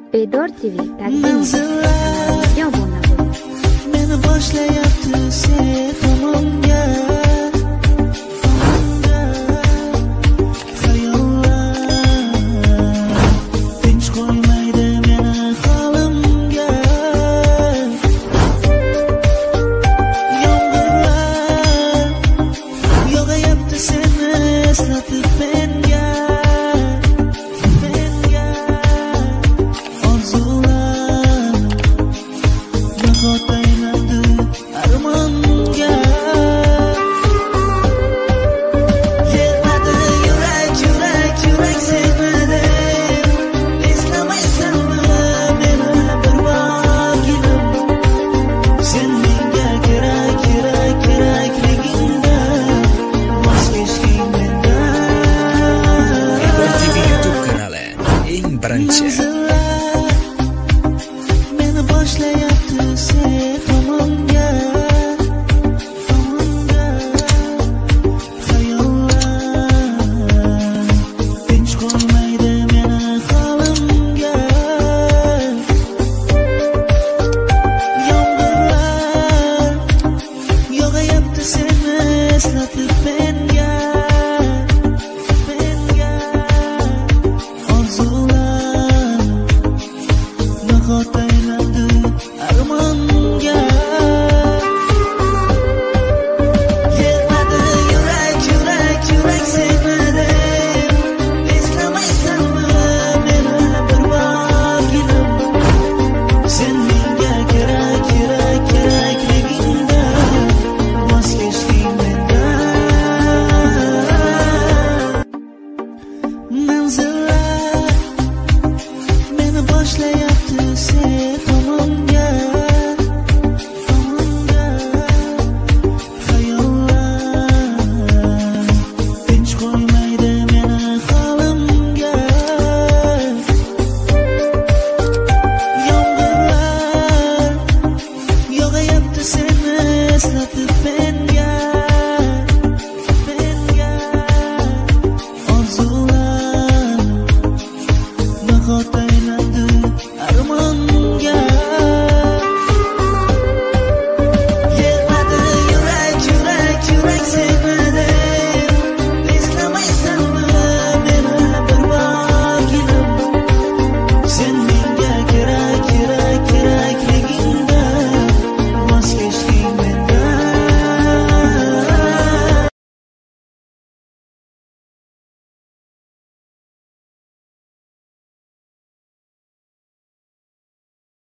Bedor TV taqdim etadi. Obuna bo'ling. Meni boshlayapti sen tomonga. Meni boshlayapti sen tomonga. Tinch qo'ymaydi meni holimga. Yomg'irlar yog'ayapti seni eslatib menga. Taylandi armonga. Yig'ladi yurak sevmadi. Eslamaysanmi meni bir vaqtim? Sen menga kerakligingda voz kechding mendan. Manzillar meni boshlayapti sen tomonga.